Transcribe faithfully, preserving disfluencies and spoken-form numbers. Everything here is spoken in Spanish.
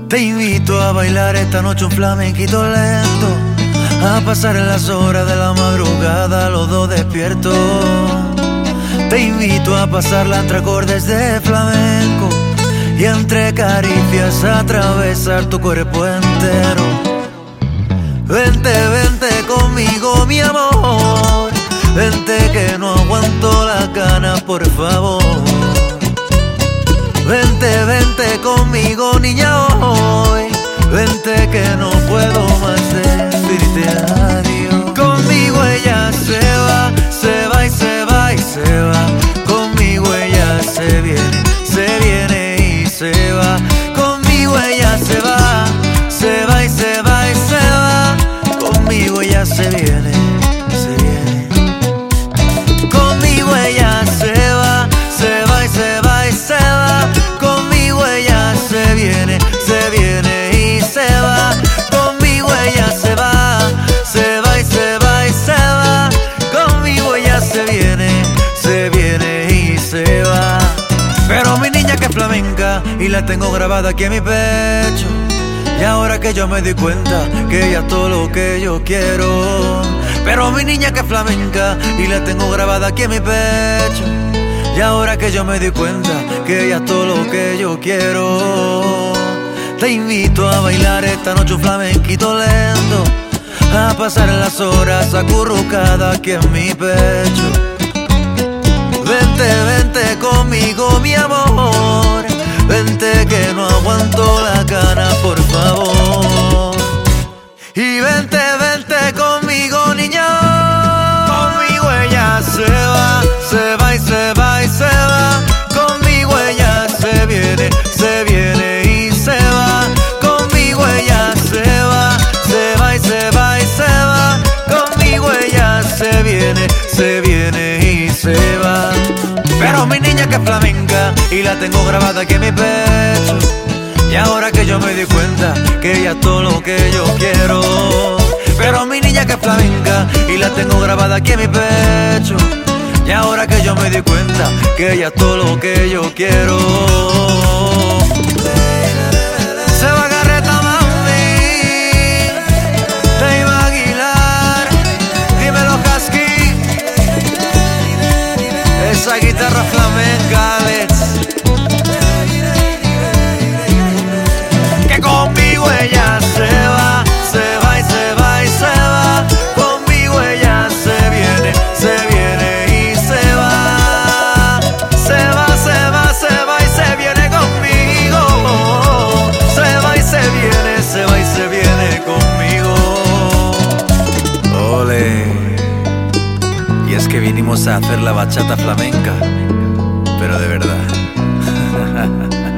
Te invito a bailar esta noche un flamenquito lento, a pasar las horas de la madrugada los dos despiertos. Te invito a pasarla entre acordes de flamenco y entre caricias a atravesar tu cuerpo entero. Vente, vente conmigo mi amor, vente que no aguanto las ganas por favor. Vente, vente conmigo niña hoy, vente que no puedo más decirte adiós. Conmigo ella se va, se va y se va y se va. Conmigo ella se viene, se viene y se va. Conmigo ella se va, se va y se va y se va. Conmigo ella se viene, se viene. Conmigo ella se va, se va y se va y se va. Conmigo ella se viene, se viene y se va. Conmigo ella se va, se va y se va y se va. Conmigo ella se viene, se viene y se va. Pero mi niña que es flamenca y la tengo grabada aquí en mi pecho. Y ahora que yo me di cuenta que ella es todo lo que yo quiero. Pero mi niña que es flamenca y la tengo grabada aquí en mi pecho. Y ahora que yo me di cuenta que ella es todo lo que yo quiero. Te invito a bailar esta noche un flamenquito lento, a pasar las horas acurrucada aquí en mi pecho. Vente, vente conmigo mi amor, vente que no aguanto la gana por favor. Y vente, vente conmigo niña, conmigo ella se va, se va y se va y se va. Conmigo ella se viene, se viene y se va. Conmigo ella se va, se va y se va y se va. Conmigo ella se viene, se viene y se va. Pero mi niña que es flamenca y la tengo grabada aquí en mi pecho. Y ahora que yo me di cuenta que ella es todo lo que yo quiero. Pero mi niña que es flamenca y la tengo grabada aquí en mi pecho. Y ahora que yo me di cuenta que ella es todo lo que yo quiero. Se va Garreta mami, Dave Aguilar, dímelo Husky. Esa guitarra flamenca, Alex. Que conmigo ella se va, se va y se va y se va. Conmigo ella se viene, se viene y se va. Se va, se va, se va y se viene conmigo. Se va y se viene, se va y se viene conmigo. Ole. Y es que vinimos a hacer la bachata flamenca, pero de verdad.